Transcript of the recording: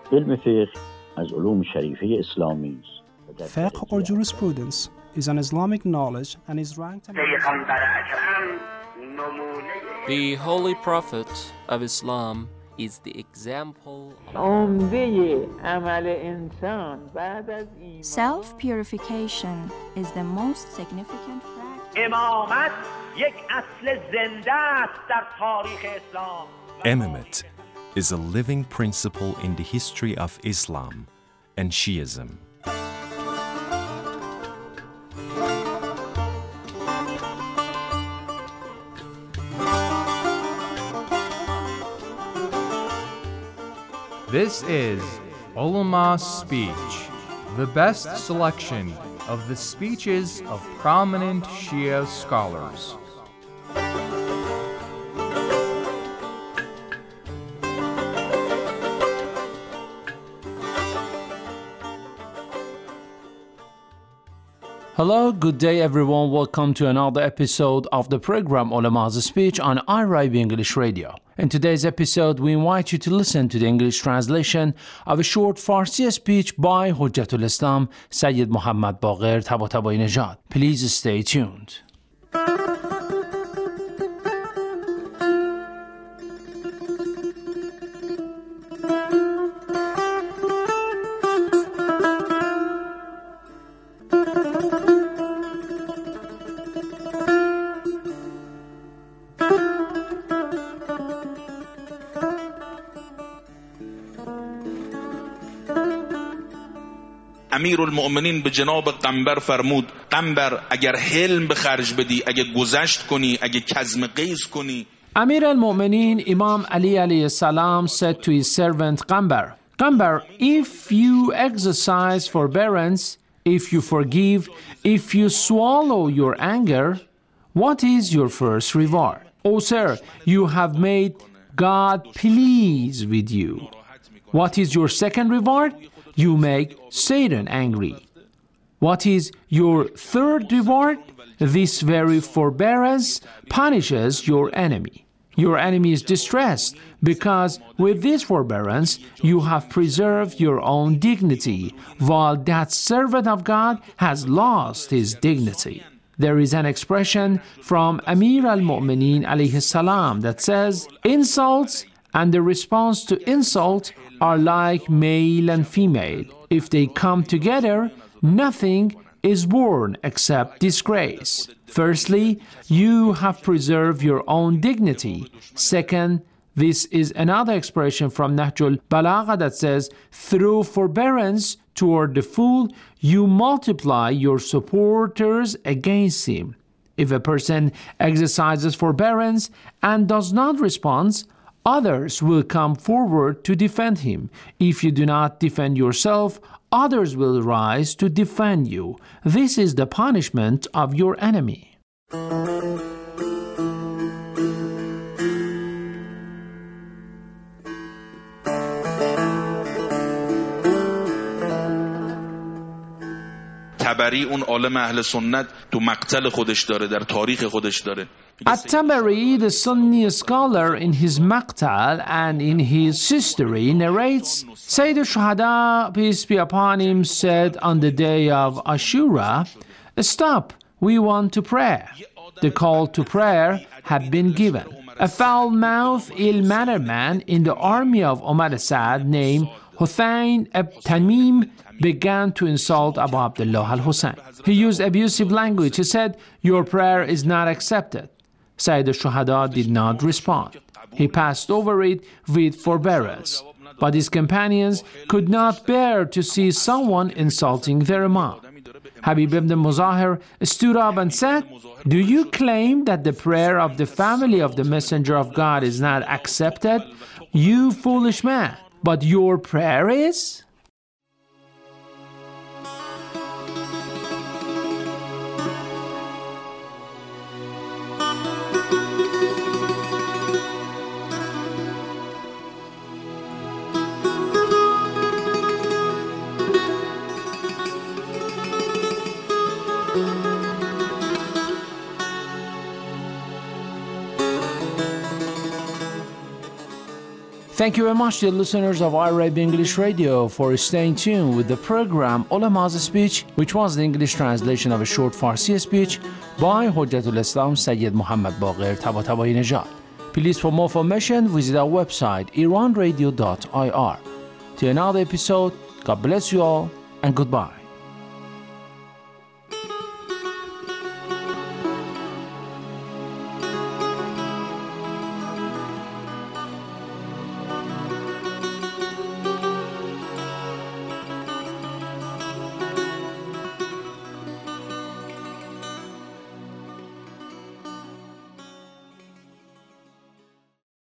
علم فقه از علوم شریفه اسلامی است. Fiqh or jurisprudence is an Islamic knowledge and is ranked The Holy Prophet of Islam is the example. Self-purification is the most significant practice. امامت یک اصل زنده است در تاریخ اسلام. Imamate is a living principle in the history of Islam and Shiism. This is Ulama Speech, the best selection of the speeches of prominent Shia scholars. Hello, good day everyone. Welcome to another episode of the program Ulama's Speech on IRIB English Radio. In today's episode, we invite you to listen to the English translation of a short Farsi speech by Hujjatul Islam Sayyid Muhammad Baqir Tabatabai Nejad. Please stay tuned. امیرالمؤمنین به جناب قنبر فرمود قنبر اگر حلم به خرج بدی، اگر گذشت کنی، اگر کظم غیظ کنی. Amir al-Mu'minin Imam Ali alayhi salam said to his servant Qambar, Qambar, if you exercise forbearance, if you forgive, if you swallow your anger, what is your first reward? O sir, you have made God pleased with you. What is your second reward? You make Satan angry. What is your third reward? This very forbearance punishes your enemy. Your enemy is distressed because with this forbearance you have preserved your own dignity, while that servant of God has lost his dignity. There is an expression from Amir al-Mu'minin alayhi salam that says, insults and the response to insult are like male and female. If they come together, nothing is born except disgrace. Firstly, you have preserved your own dignity. Second, this is another expression from Nahjul Balagha that says, through forbearance toward the fool, you multiply your supporters against him. If a person exercises forbearance and does not respond, others will come forward to defend him. If you do not defend yourself, others will rise to defend you. This is the punishment of your enemy. تبری اون عالم اهل سنت تو مقتل خودش داره، در تاریخ خودش داره. At-Tabari, the Sunni scholar, in his Maqtal and in his history narrates, Sayyid al-Shuhada, peace be upon him, said on the day of Ashura, stop, we want to pray. The call to prayer had been given. A foul-mouthed, ill-mannered man in the army of Umar Sa'ad named Huthayn ibn Tamim began to insult Abu Abdullah al-Hussein. He used abusive language. He said, your prayer is not accepted. Sayyid al-Shuhada did not respond. He passed over it with forbearance. But his companions could not bear to see someone insulting their imam. Habib ibn Muzahir stood up and said, do you claim that the prayer of the family of the Messenger of God is not accepted? You foolish man. But your prayer is? Thank you very much, dear listeners of iRadio English Radio, for staying tuned with the program Ulama's Speech, which was the English translation of a short Farsi speech by Hujjatul Islam Sayyid Muhammad Baqir Tabatabai Najad. Please, for more information, visit our website iranradio.ir. Till another episode, God bless you all and goodbye.